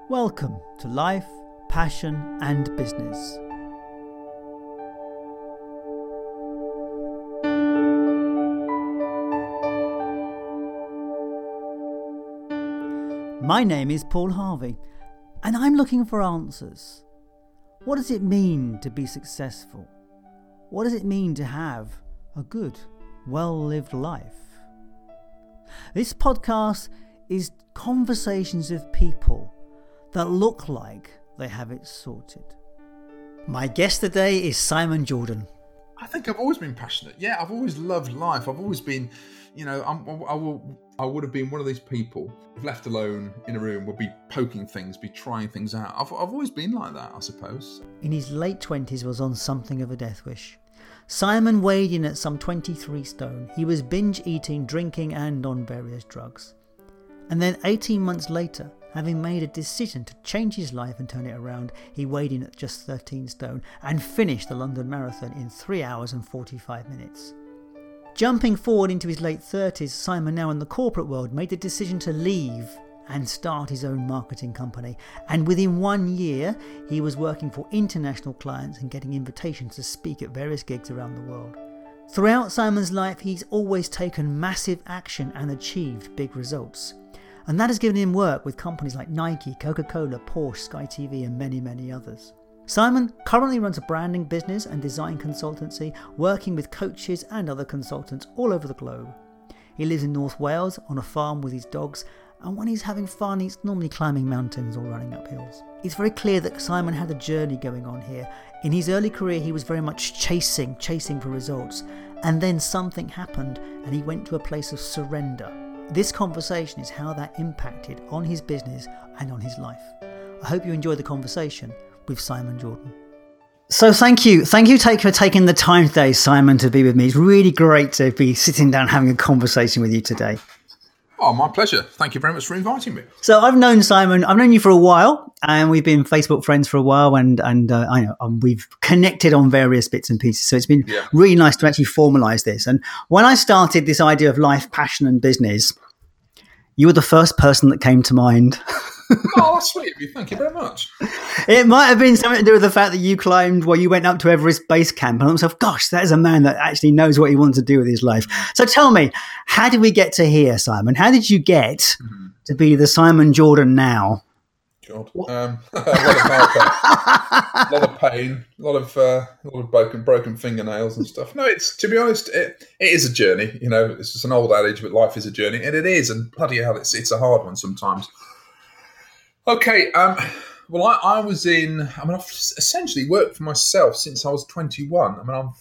Welcome to Life, Passion and Business. My name is Paul Harvey, and I'm looking for answers. What does it mean to be successful? What does it mean to have a good, well-lived life? This podcast is conversations with people that look like they have it sorted. My guest today is Simon Jordan. I think I've always been passionate. Yeah, I've always loved life. I've always been, I would have been one of these people, if left alone in a room, would be poking things, be trying things out. I've always been like that, I suppose. In his late 20s was on something of a death wish. Simon weighed in at some 23 stone. He was binge eating, drinking and on various drugs. And then 18 months later, having made a decision to change his life and turn it around, he weighed in at just 13 stone and finished the London Marathon in 3 hours and 45 minutes. Jumping forward into his late 30s, Simon, now in the corporate world, made the decision to leave and start his own marketing company. And within 1 year, he was working for international clients and getting invitations to speak at various gigs around the world. Throughout Simon's life, he's always taken massive action and achieved big results. And that has given him work with companies like Nike, Coca-Cola, Porsche, Sky TV and many, many others. Simon currently runs a branding business and design consultancy, working with coaches and other consultants all over the globe. He lives in North Wales on a farm with his dogs, and when he's having fun, he's normally climbing mountains or running up hills. It's very clear that Simon had a journey going on here. In his early career, he was very much chasing for results. And then something happened and he went to a place of surrender. This conversation is how that impacted on his business and on his life. I hope you enjoy the conversation with Simon Jordan. So thank you for taking the time today, Simon, to be with me. It's really great to be sitting down having a conversation with you today. Oh, my pleasure. Thank you very much for inviting me. So I've known you for a while, and we've been Facebook friends for a while, and we've connected on various bits and pieces. So it's been really nice to actually formalise this. And when I started this idea of life, passion and business, you were the first person that came to mind. Oh, that's sweet of you. Thank you very much. It might have been something to do with the fact that you went up to Everest Base Camp, and I thought myself, gosh, that is a man that actually knows what he wants to do with his life. So tell me, how did we get to here, Simon? How did you get to be the Simon Jordan now? God, a lot of pain, a lot of broken fingernails and stuff. No, to be honest, it is a journey. You know, it's just an old adage, but life is a journey, and it is. And bloody hell, it's a hard one sometimes. Okay, well, I've essentially worked for myself since I was 21. I mean, I'm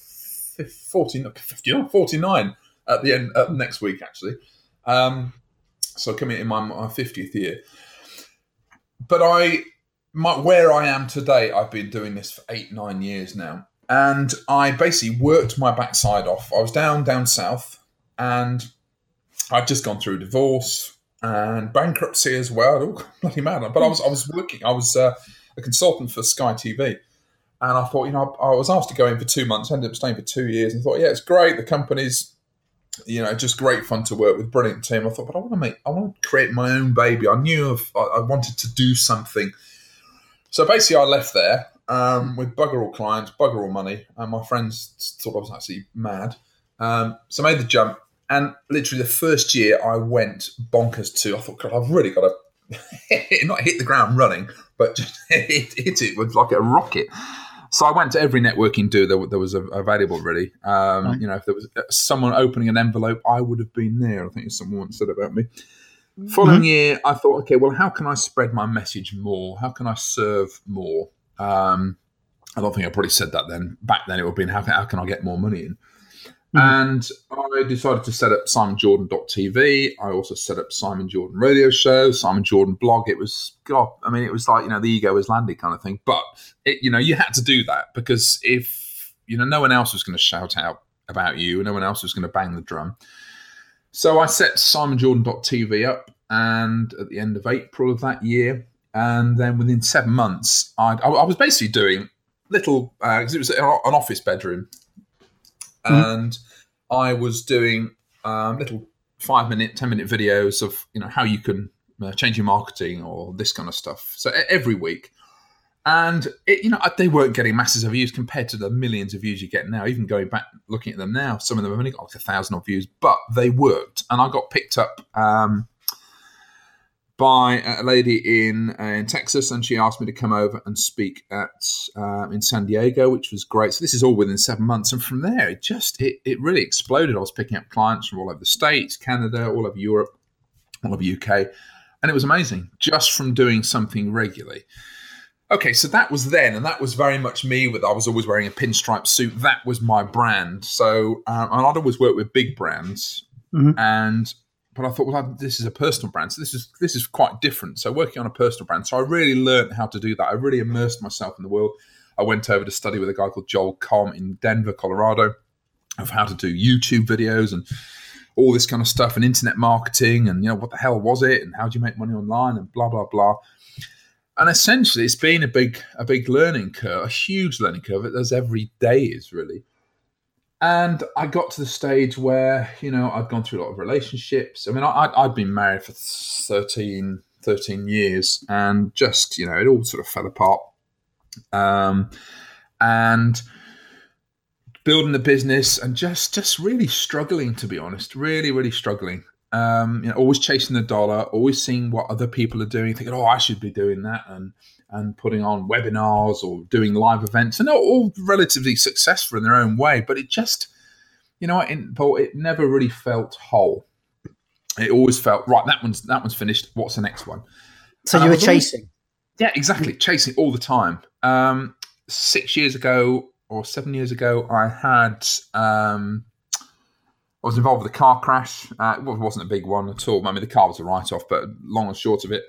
49 at the end next week, actually. So coming in my 50th year. But where I am today, I've been doing this for 8-9 years now. And I basically worked my backside off. I was down south, and I'd just gone through a divorce and bankruptcy as well. Oh, bloody mad. But I was working. I was a consultant for Sky TV. And I thought, I was asked to go in for 2 months. I ended up staying for 2 years and thought, yeah, it's great. The company's, just great fun to work with. Brilliant team. I thought, but I want to create my own baby. I knew I wanted to do something. So basically I left there with bugger all clients, bugger all money. And my friends thought I was actually mad. So I made the jump. And literally the first year I went bonkers too. I thought, God, I've really got to not hit the ground running, but just hit it with like a rocket. So I went to every networking do that was available really. If there was someone opening an envelope, I would have been there. I think someone once said about me. Following year, I thought, okay, well, how can I spread my message more? How can I serve more? I don't think I probably said that then. Back then it would have been, how can I get more money in? And I decided to set up SimonJordan.tv. I also set up Simon Jordan Radio Show, Simon Jordan Blog. It was, like, the ego was landed kind of thing. But, you had to do that because if, no one else was going to shout out about you, no one else was going to bang the drum. So I set SimonJordan.tv up, and at the end of April of that year, and then within 7 months, I was basically doing little, because it was an office bedroom. And I was doing little 5-minute, 10-minute videos of how you can changing marketing or this kind of stuff. So every week. And, they weren't getting masses of views compared to the millions of views you get now. Even going back, looking at them now, some of them have only got like 1,000 odd views, but they worked. And I got picked up by a lady in Texas, and she asked me to come over and speak in San Diego, which was great. So this is all within 7 months. And from there, it really exploded. I was picking up clients from all over the States, Canada, all over Europe, all over UK. And it was amazing just from doing something regularly. Okay, so that was then, and that was very much me. I was always wearing a pinstripe suit. That was my brand. So, and I'd always worked with big brands, but I thought, well, this is a personal brand, so this is quite different. So, working on a personal brand, so I really learned how to do that. I really immersed myself in the world. I went over to study with a guy called Joel Comm in Denver, Colorado, of how to do YouTube videos and all this kind of stuff, and internet marketing, and what the hell was it, and how do you make money online, and blah blah blah. And essentially, it's been a big learning curve, a huge learning curve, as every day is really. And I got to the stage where, I'd gone through a lot of relationships. I mean, I'd been married for 13 years, and just, it all sort of fell apart. And building the business and just really struggling, to be honest, really, really struggling. Always chasing the dollar, always seeing what other people are doing, thinking, I should be doing that, and putting on webinars or doing live events, and all relatively successful in their own way. But it just, Paul, it never really felt whole. It always felt, right, that one's finished. What's the next one? So you were chasing. Yeah, exactly. Chasing all the time. 6 years ago or 7 years ago, I was involved with a car crash. It wasn't a big one at all. I mean, the car was a write-off, but long and short of it,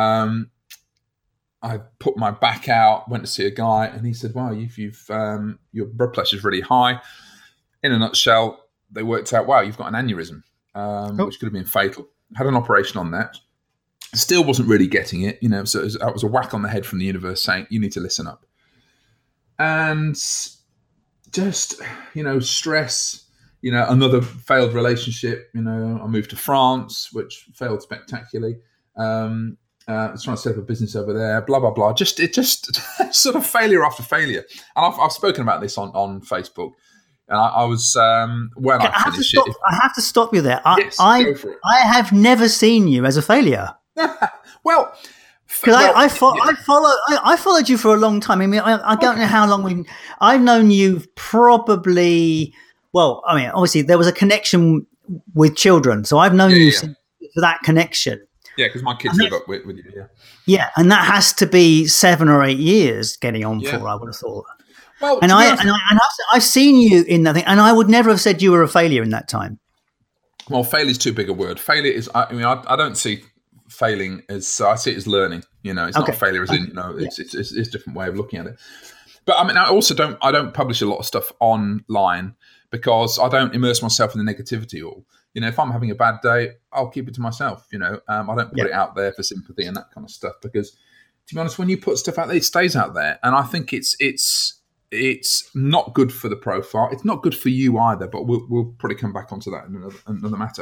I put my back out, went to see a guy, and he said, "Wow, your blood pressure's really high." In a nutshell, they worked out, "Wow, you've got an aneurysm, which could have been fatal." Had an operation on that. Still wasn't really getting it, So it was a whack on the head from the universe saying, "You need to listen up." And just, stress. Another failed relationship. I moved to France, which failed spectacularly. I was trying to set up a business over there. Blah blah blah. Just sort of failure after failure. And I've spoken about this on Facebook. And I was when I finished it. I have to stop you there. Yes, go for it. I have never seen you as a failure. Well. Because I followed you for a long time. I mean, I don't know how long I've known you probably. Well, I mean, obviously there was a connection with children, so I've known you for that connection. Yeah, because my kids live up with you. Yeah. Yeah, and that has to be 7 or 8 years getting on for. I would have thought. Well, and I've seen you in that thing, and I would never have said you were a failure in that time. Well, failure is too big a word. Failure is. I don't see failing as. I see it as learning. It's not failure as in. It's a different way of looking at it. But I mean, I also don't publish a lot of stuff online because I don't immerse myself in the negativity all. If I'm having a bad day, I'll keep it to myself. I don't put it out there for sympathy and that kind of stuff because, to be honest, when you put stuff out there, it stays out there. And I think it's not good for the profile. It's not good for you either, but we'll probably come back onto that in another matter.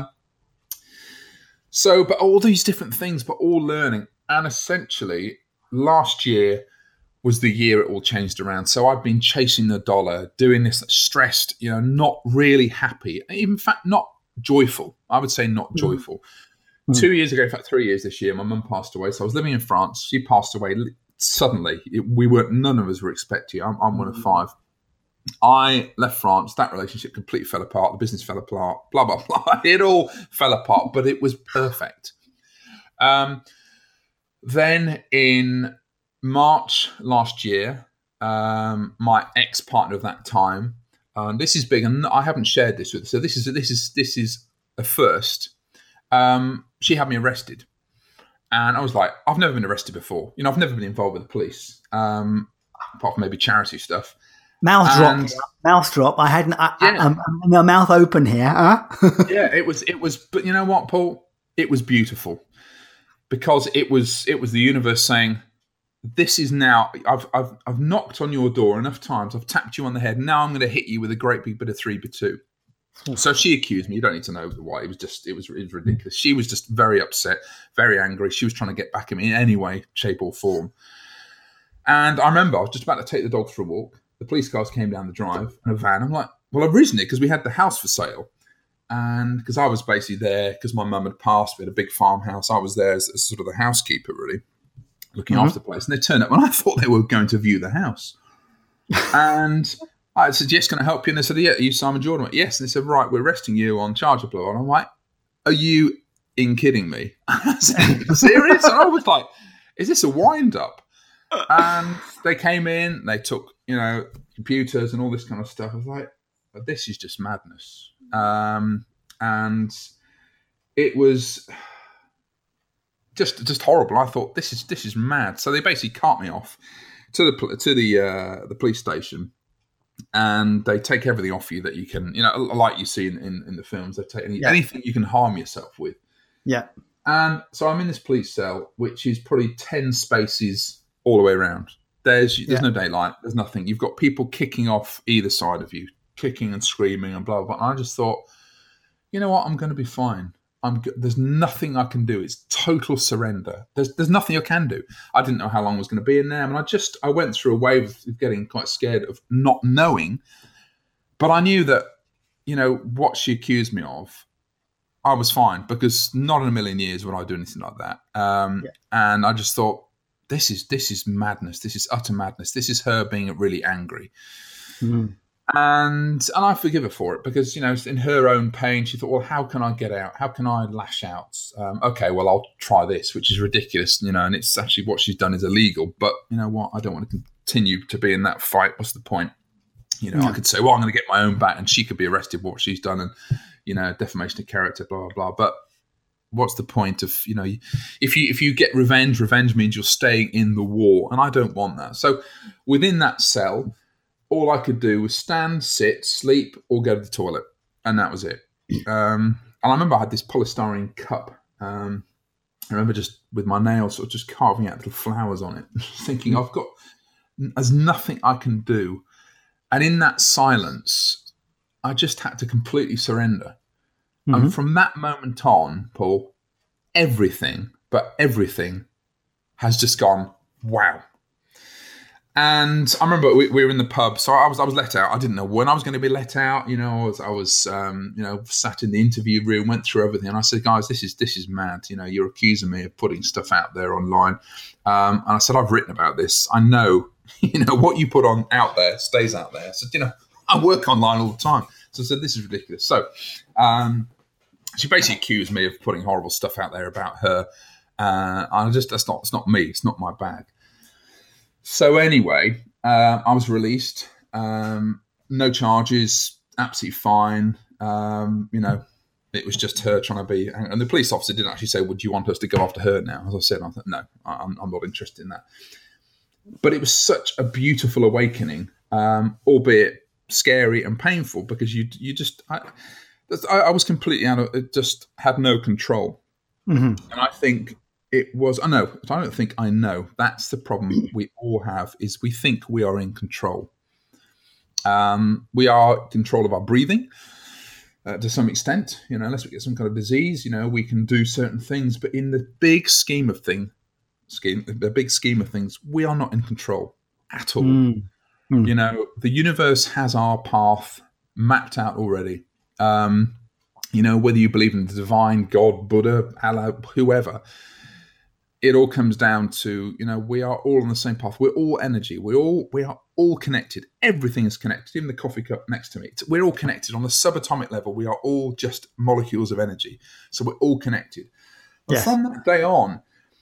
But all these different things, but all learning. And essentially, last year was the year it all changed around. So I've been chasing the dollar, doing this, stressed, not really happy. In fact, not joyful. I would say not joyful. 2 years ago, in fact, 3 years this year, my mum passed away. So I was living in France. She passed away suddenly. None of us were expecting. I'm one of 5. I left France. That relationship completely fell apart. The business fell apart. Blah, blah, blah. It all fell apart, but it was perfect. Then in March last year, my ex-partner of that time, this is big, and I haven't shared this with her, so this is a first. She had me arrested, and I was like, I've never been arrested before. I've never been involved with the police, apart from maybe charity stuff. Mouth drop. I had my mouth open here. Huh? Yeah, it was. But you know what, Paul? It was beautiful because it was the universe saying, this is now, I've knocked on your door enough times, I've tapped you on the head, now I'm going to hit you with a great big bit of 3x2. So she accused me. You don't need to know why. It was ridiculous. She was just very upset, very angry. She was trying to get back at me in any way, shape or form. And I remember I was just about to take the dogs for a walk. The police cars came down the drive in a van. I'm like, well, originally, because we had the house for sale. And because I was basically there, because my mum had passed, we had a big farmhouse. I was there as sort of the housekeeper, really, looking after the place. And they turned up, and I thought they were going to view the house. And I said, yes, can I help you? And they said, yeah, are you Simon Jordan? I went, yes. And they said, right, we're arresting you on charge of blow. And I'm like, are you kidding me? I said, serious? And I was like, is this a wind-up? And they came in, they took, computers and all this kind of stuff. I was like, this is just madness. And it was just horrible. I thought, this is mad. So they basically cart me off to the police station, and they take everything off you that you can, like you see in the films. They take anything you can harm yourself with. Yeah. And so I'm in this police cell, which is probably 10 spaces all the way around. There's no daylight. There's nothing. You've got people kicking off either side of you, kicking and screaming and blah, blah, blah. And I just thought, you know what? I'm going to be fine. There's nothing I can do. It's total surrender. There's nothing I can do. I didn't know how long I was going to be in there. I mean, I went through a wave of getting quite scared of not knowing. But I knew that, what she accused me of, I was fine, because not in a million years would I do anything like that. And I just thought, this is madness. This is utter madness. This is her being really angry. Mm. And I forgive her for it, because, in her own pain, she thought, well, how can I get out? How can I lash out? Okay, well, I'll try this, which is ridiculous, and it's actually what she's done is illegal. But you know what? I don't want to continue to be in that fight. What's the point? I could say, well, I'm going to get my own back, and she could be arrested for what she's done, and, defamation of character, blah, blah, blah. But what's the point of, if you get revenge means you're staying in the war. And I don't want that. So within that cell, all I could do was stand, sit, sleep, or go to the toilet. And that was it. And I remember I had this polystyrene cup. I remember just with my nails sort of just carving out little flowers on it, thinking there's nothing I can do. And in that silence, I just had to completely surrender. Mm-hmm. And from that moment on, Paul, everything has just gone, wow. And I remember we were in the pub, so I was let out. I didn't know when I was going to be let out. I was sat in the interview room, went through everything, and I said, guys, this is mad. You're accusing me of putting stuff out there online. And I said, I've written about this. I know, what you put on out there stays out there. I said, I work online all the time. So I said, this is ridiculous. So she basically accused me of putting horrible stuff out there about her. It's not me. It's not my bag. So anyway, I was released. No charges, absolutely fine. It was just her trying to be. And the police officer didn't actually say, would you want us to go after her now? As I said, I thought, no, I'm not interested in that. But it was such a beautiful awakening, albeit scary and painful, because I was completely out of it, just had no control. Mm-hmm. And I think it was, I don't think I know. That's the problem we all have, is we think we are in control. We are in control of our breathing to some extent, unless we get some kind of disease, we can do certain things. But in the big scheme of things, we are not in control at all. Mm. The universe has our path mapped out already. Whether you believe in the divine, God, Buddha, Allah, whoever, it all comes down to, we are all on the same path. We're all energy. We are all connected. Everything is connected. Even the coffee cup next to me. We're all connected on the subatomic level. We are all just molecules of energy. So we're all connected. But from that day on,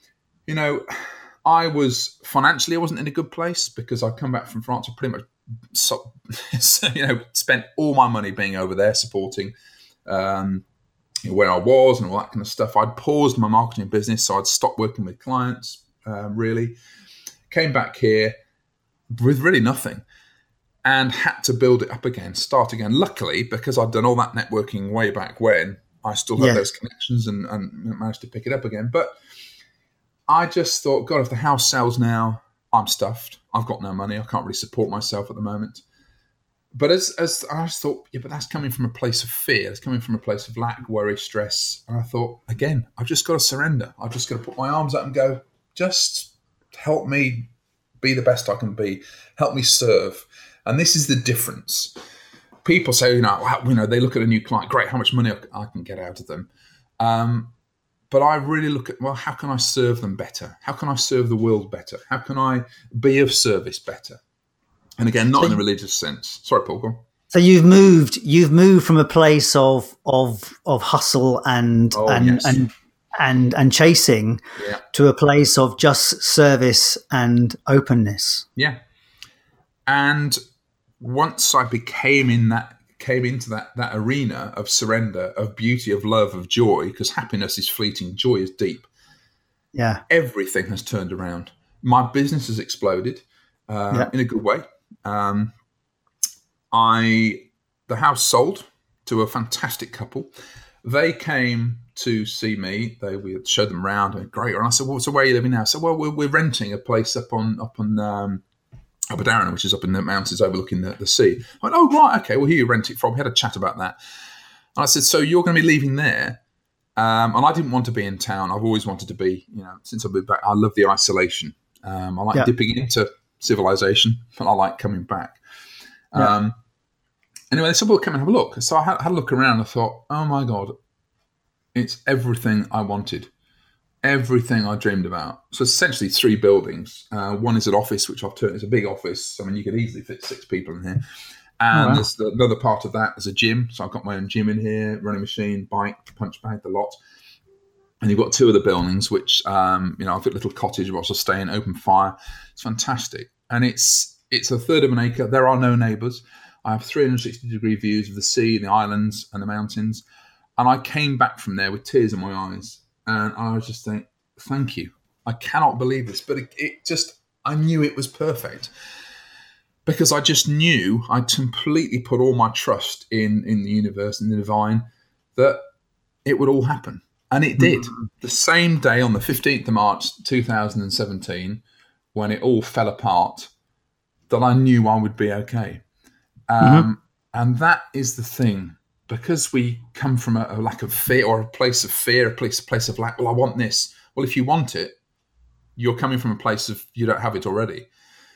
I wasn't in a good place, because I'd come back from France and pretty much, spent all my money being over there supporting where I was and all that kind of stuff. I'd paused my marketing business, so I'd stopped working with clients, really. Came back here with really nothing and had to build it up again, start again. Luckily, because I'd done all that networking way back when, I still had those connections and managed to pick it up again. But I just thought, God, if the house sells now, I'm stuffed. I've got no money. I can't really support myself at the moment. But as I just thought, yeah, but that's coming from a place of fear. It's coming from a place of lack, worry, stress. And I thought, again, I've just got to surrender. I've just got to put my arms up and go, just help me be the best I can be. Help me serve. And this is the difference. People say, they look at a new client, great, how much money I can get out of them. But I really look at, well, how can I serve them better? How can I serve the world better? How can I be of service better? And again, not in a religious sense. Sorry, Paul, go on. So you've moved from a place of hustle and chasing to a place of just service and openness. Yeah. And once I came into that arena of surrender, of beauty, of love, of joy, because happiness is fleeting, joy is deep. Yeah. Everything has turned around. My business has exploded in a good way. The house sold to a fantastic couple. They came to see me. We showed them around and great. And I said, well, so where are you living now? So, well, we're renting a place up on Aberdaron, which is up in the mountains overlooking the sea. I went, oh, right, okay, well, who you rent it from? We had a chat about that. And I said, so you're going to be leaving there? And I didn't want to be in town. I've always wanted to be, since I've been back, I love the isolation. I like dipping into civilization, but I like coming back. Anyway, they said, well, come and have a look. So I had a look around and I thought, oh my God, it's everything I wanted. Everything I dreamed about. So essentially 3 buildings. One is an office, which I've turned into a big office. I mean, you could easily fit 6 people in here. And there's another part of that is a gym. So I've got my own gym in here, running machine, bike, punch bag, the lot. And you've got 2 of the buildings, which, I've got a little cottage where I also stay in, open fire. It's fantastic. And it's a third of an acre. There are no neighbours. I have 360-degree views of the sea, the islands and the mountains. And I came back from there with tears in my eyes. And I was just thinking, thank you. I cannot believe this. But I knew it was perfect. Because I just knew I'd completely put all my trust in the universe and the divine that it would all happen. And it did. The same day on the 15th of March 2017, when it all fell apart, that I knew I would be okay. And that is the thing. Because we come from a lack of fear or a place of fear, a place of lack. Well, I want this. Well, if you want it, you're coming from a place of you don't have it already.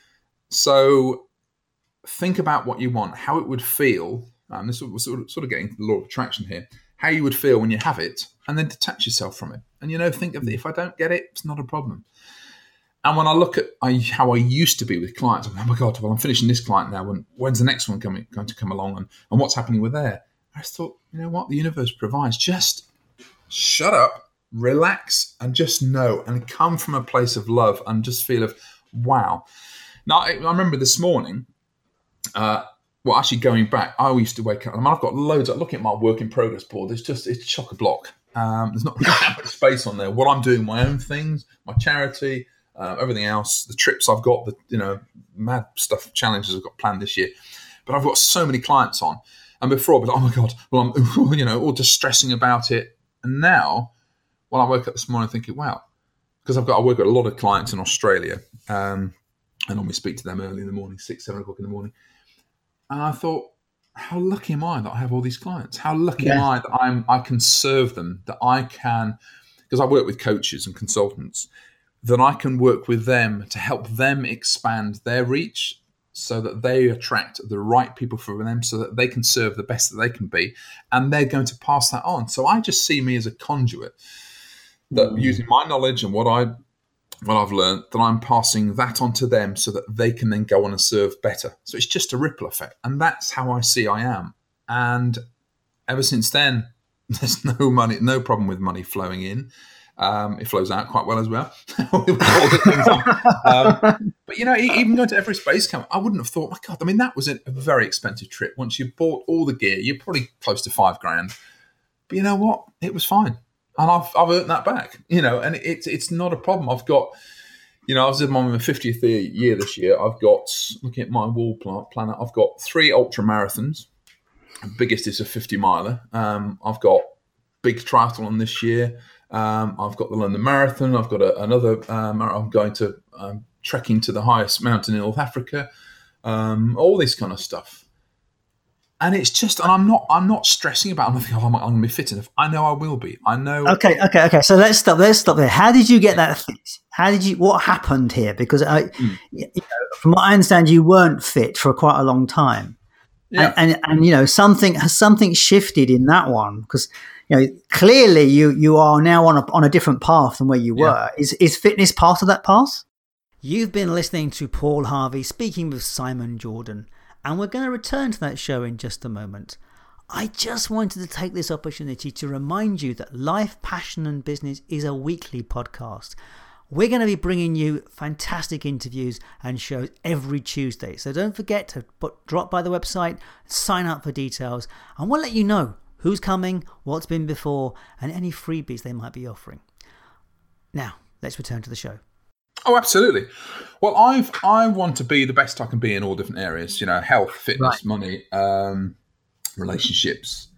So think about what you want, how it would feel. And this was sort of getting to the law of attraction here. How you would feel when you have it, and then detach yourself from it. And think of it. If I don't get it, it's not a problem. And when I look at how I used to be with clients, I'm like, oh my God, well, I'm finishing this client now. When's the next one going to come along, and what's happening with there? I just thought, you know what? The universe provides. Just shut up, relax, and just know, and come from a place of love and just feel of, wow. Now, I remember this morning, actually going back, I used to wake up, I've got loads, looking at my work in progress board, it's chock-a-block. There's not really that much space on there. What I'm doing, my own things, my charity, everything else, the trips I've got, the mad stuff, challenges I've got planned this year. But I've got so many clients on. And before I was like, oh my God, well, I'm, all just stressing about it. And now, when I woke up this morning thinking, wow, because I work with a lot of clients in Australia, and I normally speak to them early in the morning, 6, 7 o'clock in the morning. And I thought, how lucky am I that I have all these clients? How lucky am I that I can serve them, that I can, because I work with coaches and consultants, that I can work with them to help them expand their reach so that they attract the right people for them so that they can serve the best that they can be. And they're going to pass that on. So I just see me as a conduit that using my knowledge and what I've learned, that I'm passing that on to them so that they can then go on and serve better. So it's just a ripple effect. And that's how I see I am. And ever since then, there's no problem with money flowing in. It flows out quite well as well. But even going to Everest Base Camp, I wouldn't have thought, my God, that was a very expensive trip. Once you bought all the gear, you're probably close to $5,000. But you know what? It was fine. And I've earned that back, and it's not a problem. I've got, I was in my 50th year this year. I've got, looking at my wall planner, I've got 3 ultra marathons. The biggest is a 50 miler. I've got big triathlon this year. I've got the London Marathon. I've got another. I'm going to trekking to the highest mountain in North Africa. All this kind of stuff. And it's just, and I'm not stressing about it. I'm not thinking, I'm going to be fit enough. I know I will be. I know. Okay. So let's stop there. How did you get that fit? What happened here? Because from what I understand, you weren't fit for quite a long time. Yeah. And something shifted in that one, because clearly you are now on a different path than where you were. Is fitness part of that path? You've been listening to Paul Harvey speaking with Simon Jordan, and we're going to return to that show in just a moment. I just wanted to take this opportunity to remind you that Life, Passion and Business is a weekly podcast. We're going to be bringing you fantastic interviews and shows every Tuesday. So don't forget to drop by the website, sign up for details, and we'll let you know who's coming, what's been before, and any freebies they might be offering. Now, let's return to the show. Oh, absolutely. Well, I want to be the best I can be in all different areas. Health, fitness, money, relationships.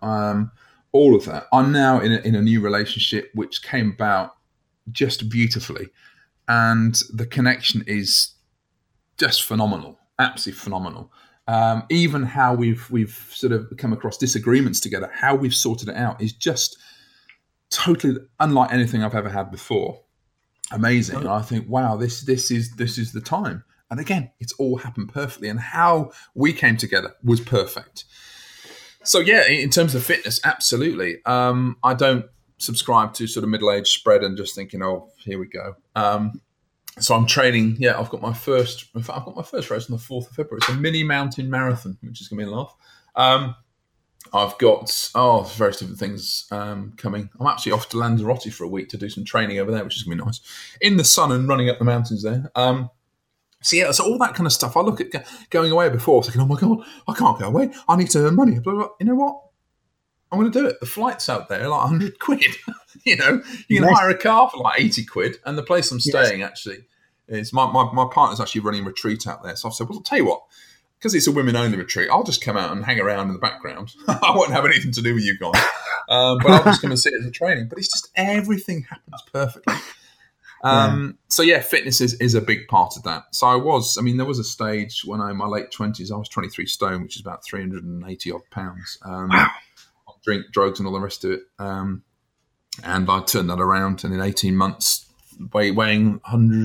All of that. I'm now in a new relationship which came about just beautifully, and the connection is just phenomenal, absolutely phenomenal. Even how we've sort of come across disagreements together, how we've sorted it out is just totally unlike anything I've ever had before. Amazing. And I think, wow, this is the time. And again, it's all happened perfectly, and how we came together was perfect. So yeah, in terms of fitness, absolutely. I don't subscribe to sort of middle-aged spread and just thinking, oh, here we go. So I'm training. Yeah, I've got my first race on the 4th of February. It's a mini mountain marathon, which is going to be a laugh. I've got various different things coming. I'm actually off to Lanzarote for a week to do some training over there, which is going to be nice. In the sun and running up the mountains there. So all that kind of stuff. I look at going away before. I was thinking, oh my God, I can't go away. I need to earn money. Blah, blah, blah. You know what? I'm going to do it. The flight's out there, like 100 quid. You can hire a car for like 80 quid. And the place I'm staying actually is my partner's actually running a retreat out there. So I've said, well, I'll tell you what, because it's a women-only retreat, I'll just come out and hang around in the background. I won't have anything to do with you guys. But I'll just come and sit as a training. But it's just everything happens perfectly. So yeah, fitness is a big part of that. So there was a stage when in my late 20s, I was 23 stone, which is about 380 odd pounds. Wow. Drink, drugs and all the rest of it. And I turned that around, and in 18 months, weighing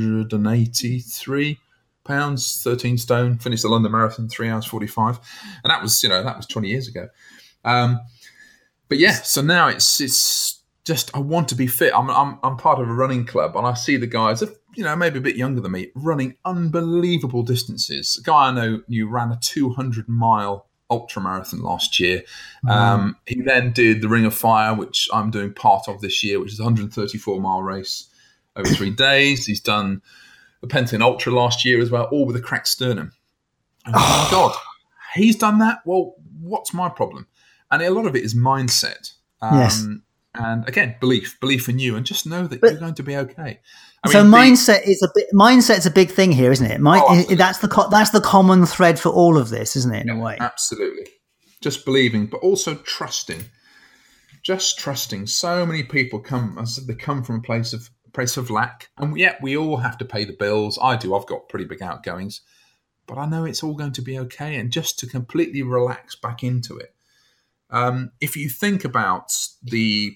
183 pounds, 13 stone, finished the London Marathon, 3 hours 45. And that was 20 years ago. But yeah, so now it's just, I want to be fit. I'm part of a running club, and I see the guys, maybe a bit younger than me, running unbelievable distances. A guy I know ran a 200-mile ultra marathon last year. He then did the Ring of Fire, which I'm doing part of this year, which is a 134-mile race over 3 days. He's done the Pentland Ultra last year as well, all with a cracked sternum. And oh my God, he's done that? Well, what's my problem? And a lot of it is mindset. Yes. And again, belief in you, and just know that you're going to be okay. Mindset's a big thing here, isn't it? That's the common thread for all of this, isn't it? In a way, absolutely. Just believing, but also trusting. Just trusting. So many people come from a place of lack, and yet we all have to pay the bills. I do. I've got pretty big outgoings, but I know it's all going to be okay. And just to completely relax back into it. If you think about the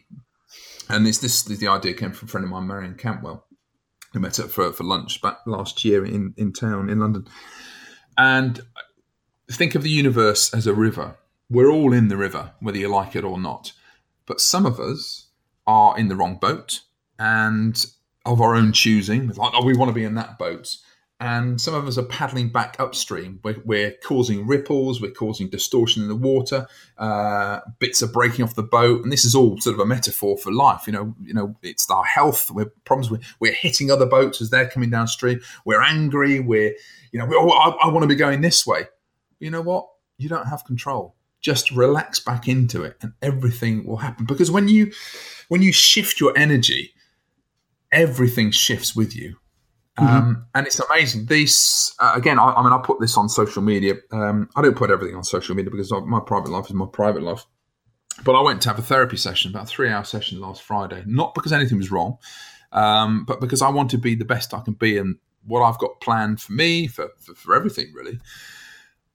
idea came from a friend of mine, Marion Cantwell, who met up for lunch back last year in town in London. And think of the universe as a river. We're all in the river, whether you like it or not. But some of us are in the wrong boat and of our own choosing. Like, we want to be in that boat. And some of us are paddling back upstream. We're causing ripples. We're causing distortion in the water. Bits are breaking off the boat. And this is all sort of a metaphor for life. It's our health. We're hitting other boats as they're coming downstream. We're angry. I want to be going this way. You know what? You don't have control. Just relax back into it, and everything will happen. Because when you shift your energy, everything shifts with you. And it's amazing. This again, I put this on social media. I don't put everything on social media because my private life is my private life. But I went to have a therapy session, about a 3-hour session last Friday. Not because anything was wrong, but because I want to be the best I can be, and what I've got planned for me, for everything really.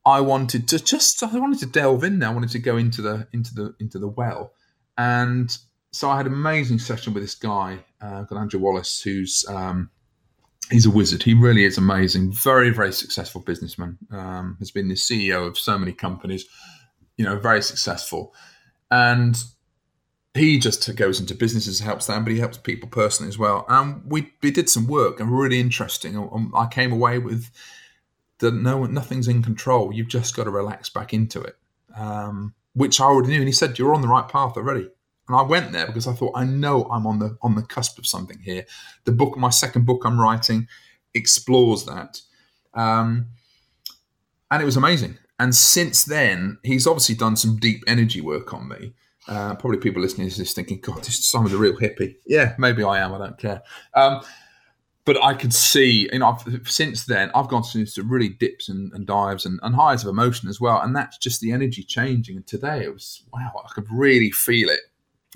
I wanted to delve in there. I wanted to go into the well, and so I had an amazing session with this guy called Andrew Wallace, who's he's a wizard. He really is amazing. Very, very successful businessman. Has been the CEO of so many companies. Very successful, and he just goes into businesses, helps them, but he helps people personally as well. And we did some work, and really interesting. I came away with that nothing's in control. You've just got to relax back into it, which I already knew. And he said, "You're on the right path already." And I went there because I thought, I know I'm on the cusp of something here. My second book I'm writing, explores that, and it was amazing. And since then, he's obviously done some deep energy work on me. Probably people listening to this thinking, God, this is someone a real hippie. Yeah, maybe I am. I don't care. But I could see, since then, I've gone through some really dips and dives and highs of emotion as well. And that's just the energy changing. And today it was, wow, I could really feel it.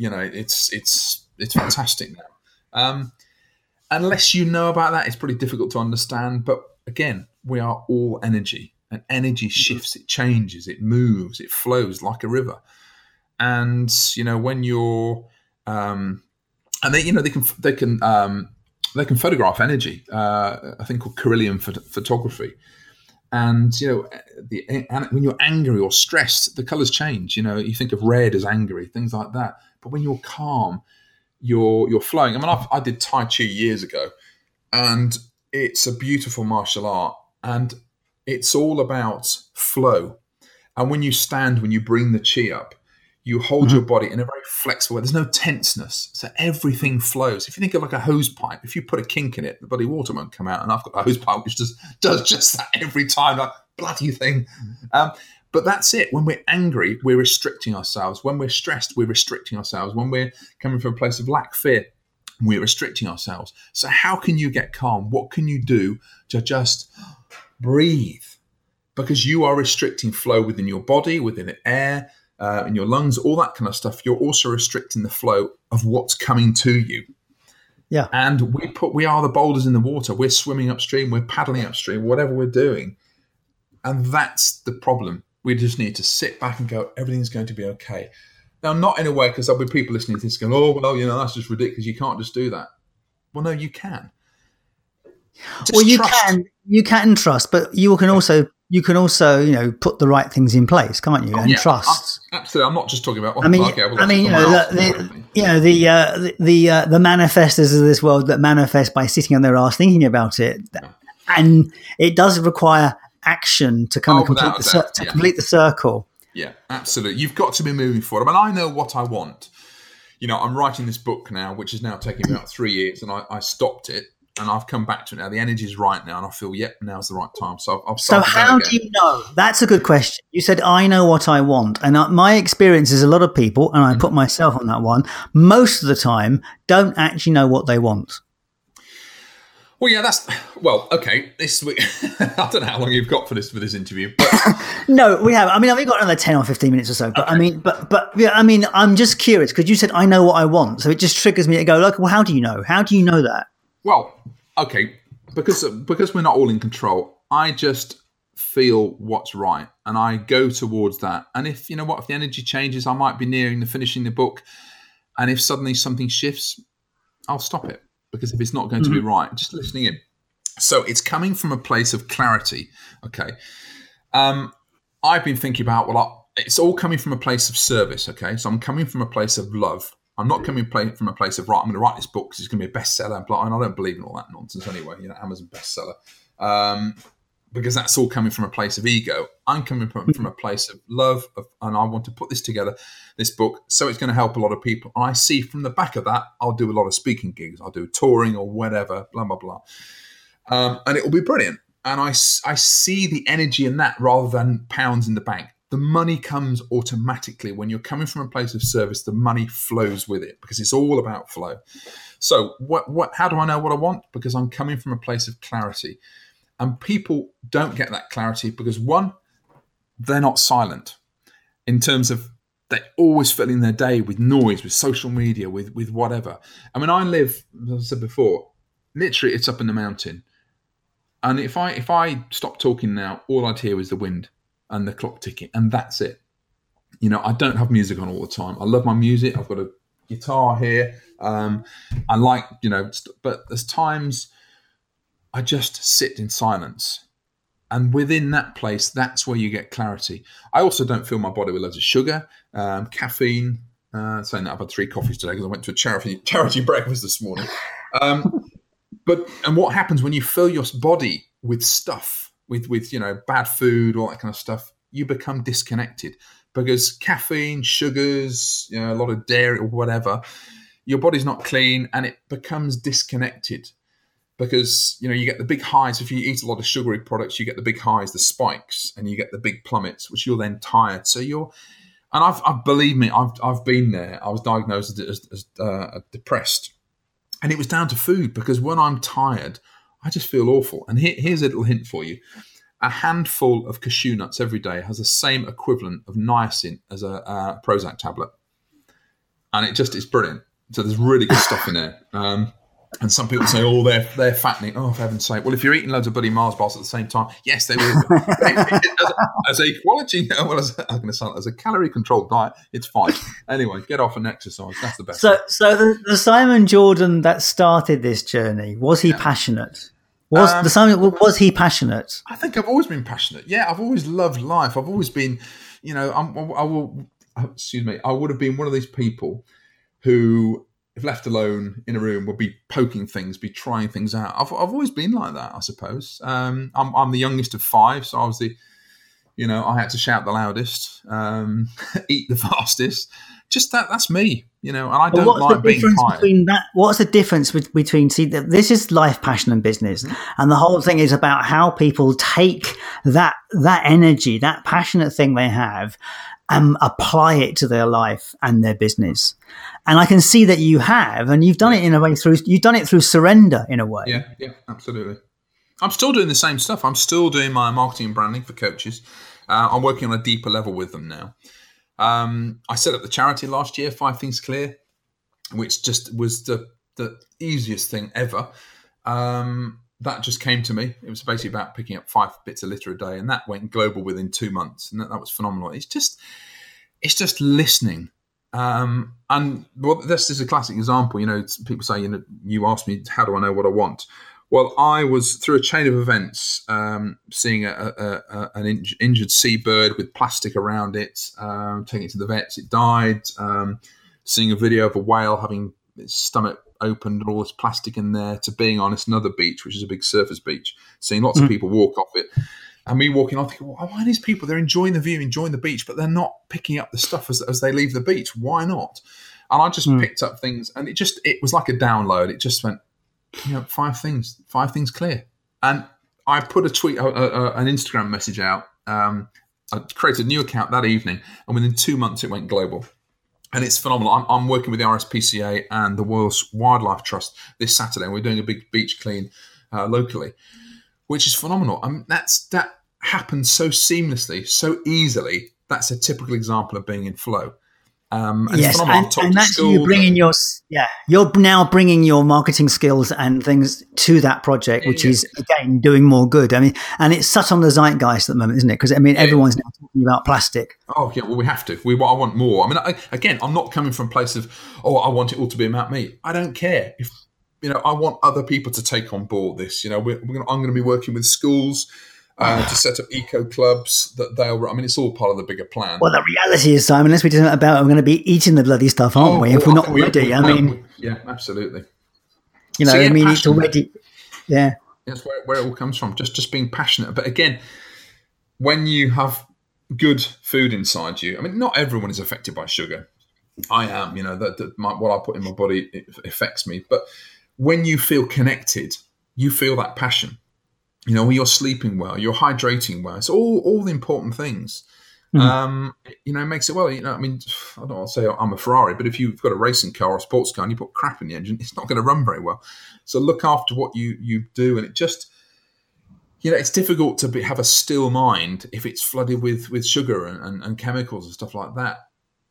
It's fantastic now. Unless you know about that, it's pretty difficult to understand. But again, we are all energy. And energy shifts, it changes, it moves, it flows like a river. And when you're, and they can photograph energy. I think called Carillion photography. And when you're angry or stressed, the colours change. You think of red as angry, things like that. But when you're calm, you're flowing. I mean, I did Tai Chi years ago, and it's a beautiful martial art, and it's all about flow. And when you bring the chi up, you hold your body in a very flexible way. There's no tenseness. So everything flows. If you think of like a hose pipe, if you put a kink in it, the bloody water won't come out. And I've got a hose pipe which does just that every time, like bloody thing. But that's it. When we're angry, we're restricting ourselves. When we're stressed, we're restricting ourselves. When we're coming from a place of lack, fear, we're restricting ourselves. So how can you get calm? What can you do to just breathe? Because you are restricting flow within your body, within the air, in your lungs, all that kind of stuff. You're also restricting the flow of what's coming to you. Yeah. And we are the boulders in the water. We're swimming upstream. We're paddling upstream, whatever we're doing. And that's the problem. We just need to sit back and go, everything's going to be okay. Now, not in a way, because there'll be people listening to this going, oh, well, that's just ridiculous. You can't just do that. Well, no, you can. You can trust, but you can also put the right things in place, can't you? Trust. Absolutely. I'm not just talking about. The manifestors of this world that manifest by sitting on their ass thinking about it, and it does require action to kind of complete the circle. Yeah, absolutely. You've got to be moving forward. I mean, I know what I want. I'm writing this book now, which is now taking about 3 years, and I stopped it. And I've come back to it now. The energy is right now, and I feel, now's the right time. So I've started. So how do you know? That's a good question. You said, I know what I want. And my experience is a lot of people, and I put myself on that one, most of the time don't actually know what they want. Well, okay. This week, I don't know how long you've got for this interview. But no, we have. I mean, I've got another 10 or 15 minutes or so. But okay. I'm just curious because you said, I know what I want. So it just triggers me to go, well, how do you know? How do you know that? Well, okay, because we're not all in control, I just feel what's right, and I go towards that. And if if the energy changes, I might be nearing finishing the book, and if suddenly something shifts, I'll stop it, because if it's not going to be right, just listening in. So it's coming from a place of clarity. Okay, I've been thinking about it's all coming from a place of service. Okay, so I'm coming from a place of love. I'm not coming from a place of, right, I'm going to write this book because it's going to be a bestseller. And I don't believe in all that nonsense anyway, Amazon bestseller. Because that's all coming from a place of ego. I'm coming from a place of love, and I want to put this together, this book, so it's going to help a lot of people. And I see from the back of that, I'll do a lot of speaking gigs. I'll do touring or whatever, blah, blah, blah. And it will be brilliant. And I see the energy in that rather than pounds in the bank. The money comes automatically. When you're coming from a place of service, the money flows with it, because it's all about flow. So how do I know what I want? Because I'm coming from a place of clarity. And people don't get that clarity because, one, they're not silent in terms of they're always filling their day with noise, with social media, with whatever. I mean, I live, as I said before, literally it's up in the mountain. And if I stop talking now, all I'd hear is the wind. and the clock ticking, and that's it. You know, I don't have music on all the time. I love my music. I've got a guitar here. I like, you know, but there's times I just sit in silence. And within that place, that's where you get clarity. I also don't fill my body with loads of sugar, caffeine. Saying that I've had 3 coffees today because I went to a charity breakfast this morning. And what happens when you fill your body with stuff, with you know, bad food, all that kind of stuff, you become disconnected because caffeine, sugars, you know, a lot of dairy or whatever, your body's not clean and it becomes disconnected. Because, you know, you get the big highs. If you eat a lot of sugary products, you get the big highs, the spikes, and you get the big plummets, which you're then tired. So I've believe me, I've been there. I was diagnosed as depressed. And it was down to food because when I'm tired, I just feel awful. And here's a little hint for you. A handful of cashew nuts every day has the same equivalent of niacin as a Prozac tablet. And it's brilliant. So there's really good stuff in there. And some people say, oh, they're fattening. Oh, for heaven's sake. Well, if you're eating loads of bloody Mars bars at the same time, yes, they will. as a quality, well, as a calorie-controlled diet, it's fine. Anyway, get off and exercise. That's the best. So the Simon Jordan that started this journey, was he passionate? Was he passionate? I think I've always been passionate. Yeah, I've always loved life. I've always been, you know, I would have been one of these people who, if left alone in a room, would be poking things, be trying things out. I've always been like that, I suppose. I'm the youngest of 5, so I was I had to shout the loudest, eat the fastest. Just that's me, you know, and I don't like being tired. What's the difference between, this is life, passion and business. Mm-hmm. And the whole thing is about how people take that energy, that passionate thing they have, and apply it to their life and their business. And I can see that you have, and you've done it in a way you've done it through surrender in a way. Yeah, absolutely. I'm still doing the same stuff. I'm still doing my marketing and branding for coaches. I'm working on a deeper level with them now. I set up the charity last year, 5 Things Clear, which just was the easiest thing ever. That just came to me. It was basically about picking up 5 bits of litter a day, and that went global within 2 months, and that was phenomenal. It's just listening. And well, this is a classic example. You know, people say, you know, you asked me, how do I know what I want? Well, I was through a chain of events, seeing an injured seabird with plastic around it, taking it to the vets. It died. Seeing a video of a whale having its stomach opened and all this plastic in there, to being on another beach, which is a big surfers beach, seeing lots of people walk off it. And me walking on, thinking, well, why are these people? They're enjoying the view, enjoying the beach, but they're not picking up the stuff as they leave the beach. Why not? And I just picked up things, and it was like a download. It just went, you know, 5 things clear. And I put a tweet, an Instagram message out. I created a new account that evening, and within 2 months, it went global. And it's phenomenal. I'm working with the RSPCA and the Royal Wildlife Trust this Saturday, and we're doing a big beach clean locally, which is phenomenal. That happens so seamlessly, so easily. That's a typical example of being in flow. Yes, and that's you bringing you're now bringing your marketing skills and things to that project, which is, again, doing more good. I mean, and it's such on the zeitgeist at the moment, isn't it? Because, I mean, everyone's now talking about plastic. Oh, yeah, well, we have to. I want more. I mean, I'm not coming from a place of, I want it all to be about me. I don't care. If, you know, I want other people to take on board this. You know, I'm going to be working with schools to set up eco clubs that they'll. I mean, it's all part of the bigger plan. Well, the reality is, Simon, let's be doing it about. We're going to be eating the bloody stuff, aren't we? If we're not already, yeah, absolutely. You know, it's already. Yeah, that's where it all comes from. Just being passionate. But again, when you have good food inside you, I mean, not everyone is affected by sugar. I am. You know, what I put in my body, it affects me. But when you feel connected, you feel that passion. You know, when you're sleeping well, you're hydrating well. It's all the important things. Mm-hmm. You know, it makes it well. You know, I mean, I don't want to say I'm a Ferrari, but if you've got a racing car or a sports car and you put crap in the engine, it's not going to run very well. So look after what you do, and it just, you know, it's difficult to have a still mind if it's flooded with sugar and chemicals and stuff like that.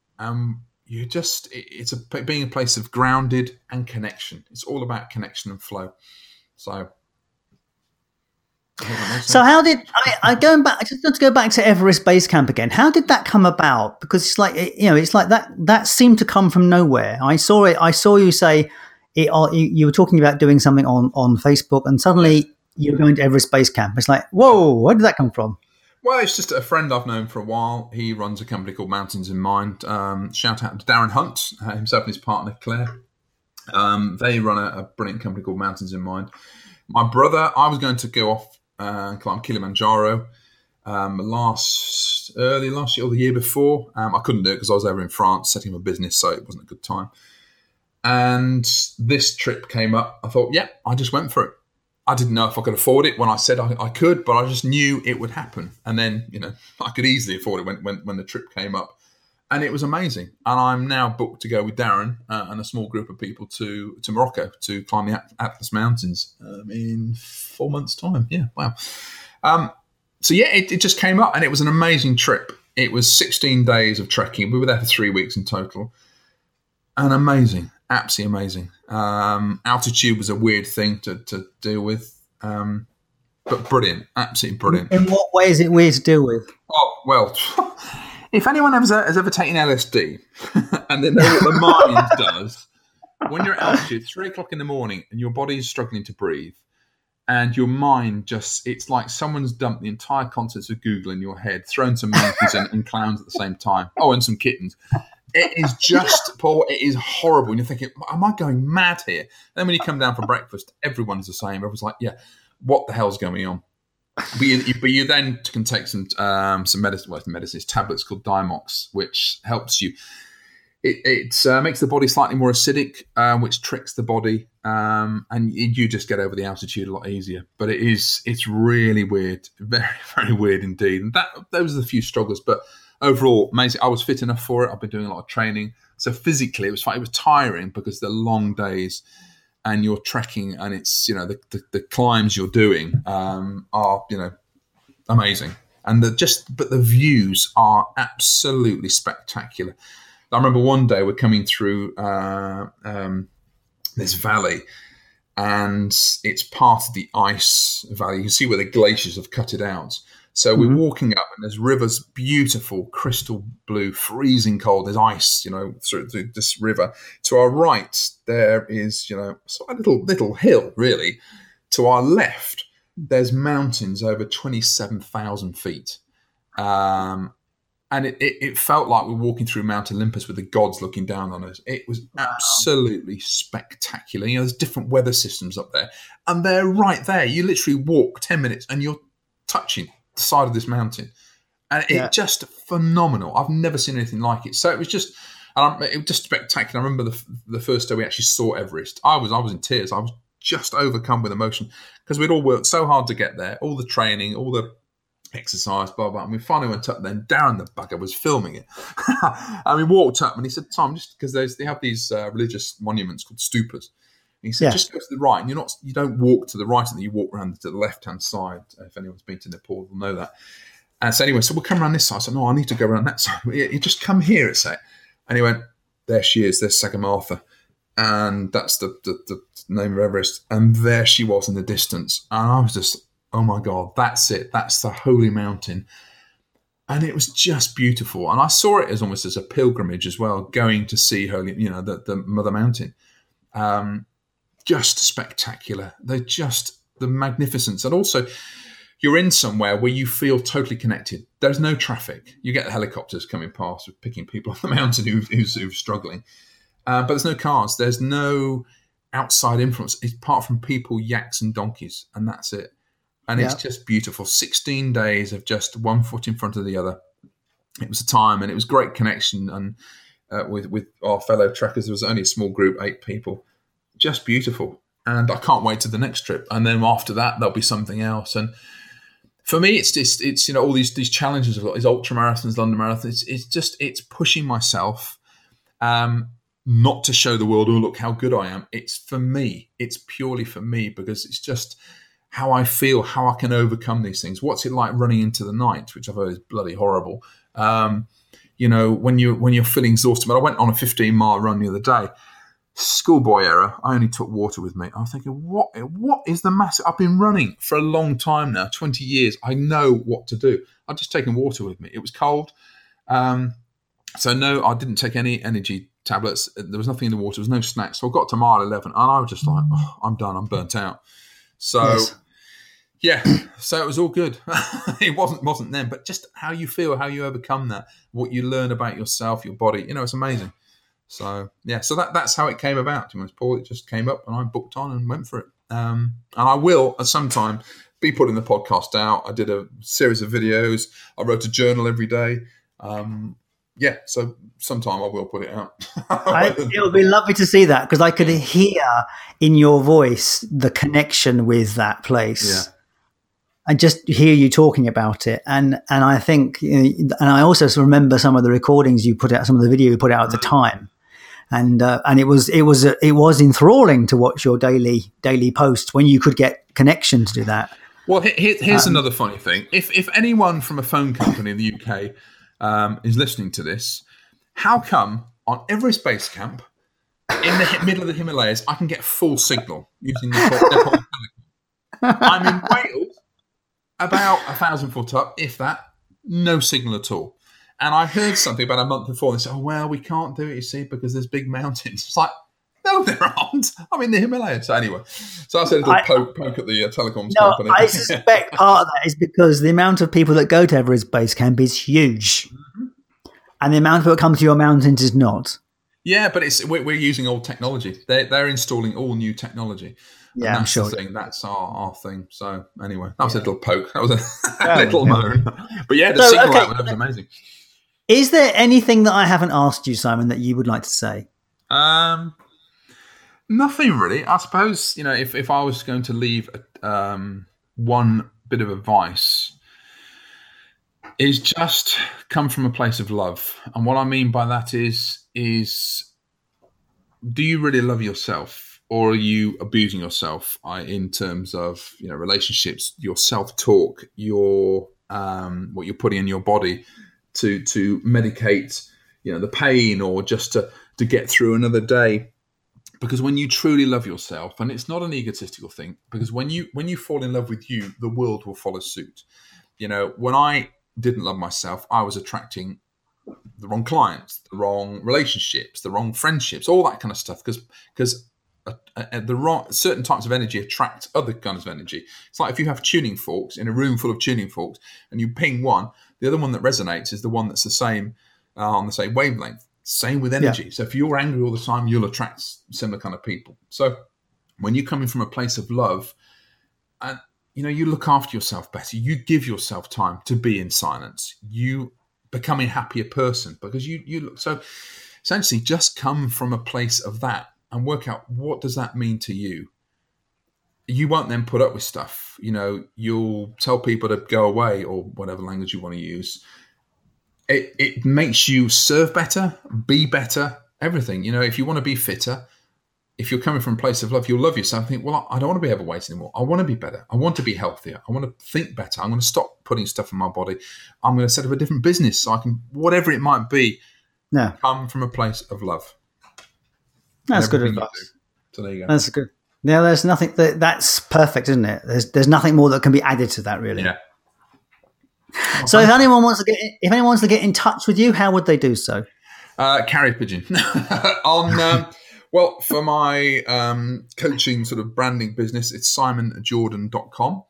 It's being a place of grounded and connection. It's all about connection and flow. So. So how did I going back? I just want to go back to Everest Base Camp again. How did that come about? Because it's like it's like that seemed to come from nowhere. I saw it. I saw you say it. You were talking about doing something on Facebook, and suddenly you're going to Everest Base Camp. It's like, whoa, where did that come from? Well, it's just a friend I've known for a while. He runs a company called Mountains in Mind. Shout out to Darren Hunt, himself and his partner Claire. They run a brilliant company called Mountains in Mind. My brother, I was going to go off and climb Kilimanjaro early last year or the year before. I couldn't do it because I was over in France setting up a business, so it wasn't a good time. And this trip came up. I thought, yeah, I just went for it. I didn't know if I could afford it when I said I could, but I just knew it would happen. And then, I could easily afford it when the trip came up. And it was amazing. And I'm now booked to go with Darren and a small group of people to Morocco to climb the Atlas Mountains in 4 months' time. Yeah, wow. So, yeah, it just came up and it was an amazing trip. It was 16 days of trekking. We were there for 3 weeks in total. And amazing. Absolutely amazing. Altitude was a weird thing to deal with, but brilliant, absolutely brilliant. In what way is it weird to deal with? Oh, well, if anyone has ever taken LSD and they know what the mind does, when you're at altitude, 3 o'clock in the morning, and your body is struggling to breathe, and your mind it's like someone's dumped the entire contents of Google in your head, thrown some monkeys and clowns at the same time. Oh, and some kittens. It is just, Paul, it is horrible. And you're thinking, am I going mad here? And then when you come down for breakfast, everyone's the same. Everyone's like, yeah, what the hell's going on? But you then can take some medicine, tablets called Diamox, which helps you. It makes the body slightly more acidic, which tricks the body, and you just get over the altitude a lot easier. But it's really weird, very, very weird indeed. And those are the few struggles, but overall, amazing. I was fit enough for it. I've been doing a lot of training. So physically, it was fine. It was tiring because the long days and you're trekking and it's, the climbs you're doing are, amazing. And but the views are absolutely spectacular. I remember one day we're coming through this valley and it's part of the ice valley. You can see where the glaciers have cut it out. So we're walking up and there's rivers, beautiful, crystal blue, freezing cold. There's ice, through this river. To our right, there is, a little hill, really. To our left, there's mountains over 27,000 feet. And it felt like we're walking through Mount Olympus with the gods looking down on us. It was absolutely spectacular. There's different weather systems up there. And they're right there. You literally walk 10 minutes and you're touching the side of this mountain, and it's just phenomenal. I've never seen anything like it. So it was just spectacular. I remember the first day we actually saw Everest. I was in tears. I was just overcome with emotion because we'd all worked so hard to get there, all the training, all the exercise, blah blah. And we finally went up. Then Darren the bugger was filming it, and we walked up, and he said, "Tom, just because they have these religious monuments called stupas." He said, just go to the right, and you don't walk to the right, and you walk around to the left-hand side. If anyone's been to Nepal, will know that. And so anyway, we'll come around this side. I said, no, I need to go around that side. You just come here, it's it. And he went, there she is, there's Sagarmatha. And that's the name of Everest. And there she was in the distance. And I was just, oh my God, that's it. That's the holy mountain. And it was just beautiful. And I saw it as almost as a pilgrimage as well, going to see holy, the Mother Mountain. Just spectacular. They're just the magnificence. And also, you're in somewhere where you feel totally connected. There's no traffic. You get the helicopters coming past, picking people off the mountain who's struggling. But there's no cars. There's no outside influence, apart from people, yaks and donkeys. And that's it. And it's just beautiful. 16 days of just one foot in front of the other. It was a time, and it was great connection. And with our fellow trekkers, there was only a small group, 8 people. Just beautiful. And I can't wait to the next trip. And then after that, there'll be something else. And for me, it's all these challenges I've got, these ultra marathons, London marathons. It's pushing myself, not to show the world, oh, look how good I am. It's for me. It's purely for me, because it's just how I feel, how I can overcome these things. What's it like running into the night, which I've heard is bloody horrible. When you're feeling exhausted. But I went on a 15-mile run the other day. schoolboy era, I only took water with me. I was thinking, what is the massive? I've been running for a long time now, 20 years. I know what to do. I've just taken water with me. It was cold. So no, I didn't take any energy tablets. There was nothing in the water. There was no snacks. So I got to mile 11 and I was just like, oh, I'm done. I'm burnt out. So Yes. yeah, so it was all good. It wasn't then, but just how you feel, how you overcome that, what you learn about yourself, your body, it's amazing. So yeah, so that's how it came about. To be honest, Paul, it just came up and I booked on and went for it. And I will at some time be putting the podcast out. I did a series of videos. I wrote a journal every day. Yeah, so sometime I will put it out. It would be lovely to see that, because I could hear in your voice the connection with that place. Yeah. And just hear you talking about it, and I think, and I also remember some of the recordings you put out, some of the video you put out at the time, and it was enthralling to watch your daily posts when you could get connection to do that. Well, here's another funny thing: if anyone from a phone company in the UK is listening to this, how come on Everest Base Camp in the middle of the Himalayas I can get full signal using Nepal Telecom? I'm in Wales, about 1,000 foot up, if that, no signal at all. And I heard something about a month before. They said, "Oh well, we can't do it, you see, because there's big mountains." It's like, no, there aren't. I'm in the Himalayas. So anyway, so I said a little poke at the telecoms company. I suspect part of that is because the amount of people that go to Everest Base Camp is huge, and the amount of people that come to your mountains is not. Yeah, but we're using old technology. They're installing all new technology. Yeah, I'm sure. The thing. That's our thing. So anyway, that was a little poke. That was a little moan. But yeah, the signal out was amazing. Is there anything that I haven't asked you, Simon, that you would like to say? Nothing really. I suppose, if I was going to leave one bit of advice, is just come from a place of love. And what I mean by that is do you really love yourself? Or are you abusing yourself in terms of relationships, your self-talk, your what you're putting in your body to medicate the pain, or just to get through another day? Because when you truly love yourself, and it's not an egotistical thing, because when you fall in love with you, the world will follow suit. When I didn't love myself, I was attracting the wrong clients, the wrong relationships, the wrong friendships, all that kind of stuff. Because the wrong certain types of energy attract other kinds of energy. It's like if you have tuning forks in a room full of tuning forks, and you ping one, the other one that resonates is the one that's the same on the same wavelength. Same with energy. Yeah. So if you're angry all the time, you'll attract similar kind of people. So when you're coming from a place of love, and you look after yourself better, you give yourself time to be in silence, you become a happier person, because you look. So essentially just come from a place of that and work out, what does that mean to you? You won't then put up with stuff. You'll tell people to go away, or whatever language you want to use. It makes you serve better, be better, everything. If you want to be fitter, if you're coming from a place of love, you'll love yourself and think, well, I don't want to be overweight anymore. I want to be better. I want to be healthier. I want to think better. I'm going to stop putting stuff in my body. I'm going to set up a different business so I can, whatever it might be, come from a place of love. That's good advice. So there you go. That's good. Yeah, there's nothing that's perfect, isn't it? There's nothing more that can be added to that, really. Yeah. So if anyone wants to get in touch with you, how would they do so? Carrier pigeon. Well, for my coaching sort of branding business, it's simonjordan.com.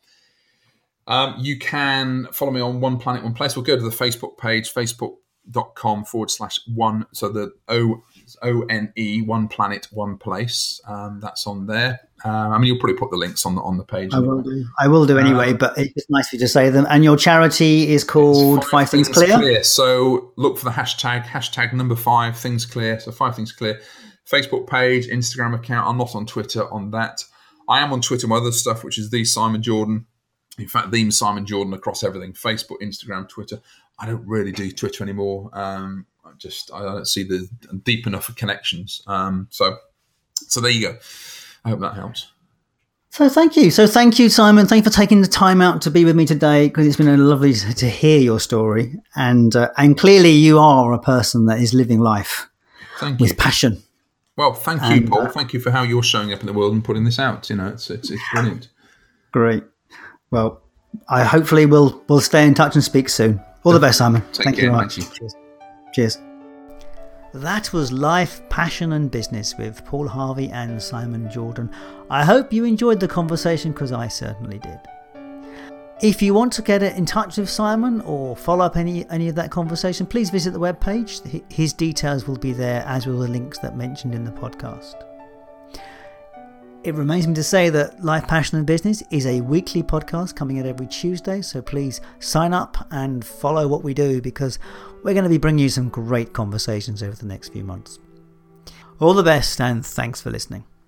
You can follow me on One Planet, One Place. We'll go to the Facebook page, facebook.com/one. So the ONE, One Planet, One Place. That's on there. You'll probably put the links on the page. I will do anyway, but it's nice for you to say them. And your charity is called 5 Things Clear. So look for the hashtag number 5 Things Clear. So 5 Things Clear. Facebook page, Instagram account. I'm not on Twitter on that. I am on Twitter, my other stuff, which is the Simon Jordan. In fact, the Simon Jordan across everything: Facebook, Instagram, Twitter. I don't really do Twitter anymore. I don't see the deep enough of connections. So there you go. I hope that helps. So thank you, Simon. Thank you for taking the time out to be with me today, because it's been lovely to hear your story. And clearly you are a person that is living life with passion. Well, thank you, Paul. Thank you for how you're showing up in the world and putting this out. It's brilliant. Great. Well, I hopefully we'll stay in touch and speak soon. All the best, Simon. Thank you very much. Cheers. That was Life, Passion and Business with Paul Harvey and Simon Jordan. I hope you enjoyed the conversation, because I certainly did. If you want to get in touch with Simon or follow up any of that conversation, please visit the webpage. His details will be there, as will the links that mentioned in the podcast. It remains me to say that Life, Passion and Business is a weekly podcast coming out every Tuesday, so please sign up and follow what we do, because we're going to be bringing you some great conversations over the next few months. All the best, and thanks for listening.